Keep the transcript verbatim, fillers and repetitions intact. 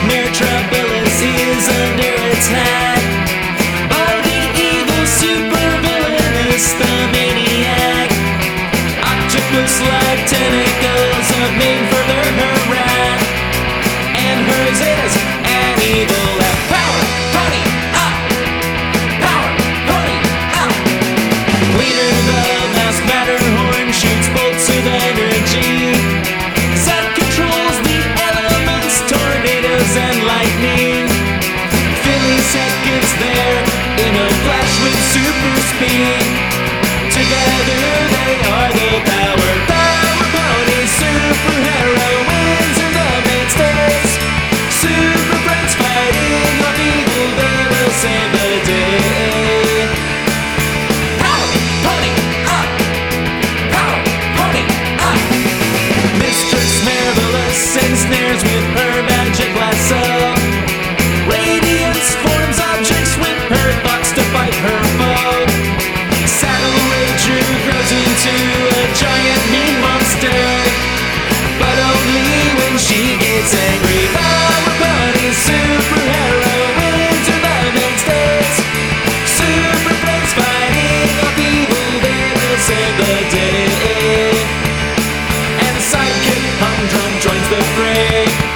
Metropolis is under attack by the evil supervillainous, the maniac. Octopus-like tentacles have made further her wrath, and hers is an evil laugh. Power, pony, up! Power, pony, up! Leader the masked Matterhorn shoots bolts of energy. Zap controls the elements, tornadoes and lightning. Philly gets there in a flash with super speed. Together they are the power, power pony superheroines in the mainstays. Super friends fighting off evil, they will save the day. Power pony up! Power pony up! Mistress Marvelous ensnares with her magic lasso. Radiance forms objects with her thoughts to fight her foe. Saddle Ranger grows into a giant mean monster, but only when she gets angry. Power Pony superheroines are the mainstays. Super friends fighting off evil, they will save the day. And the sidekick Humdrum joins the fray.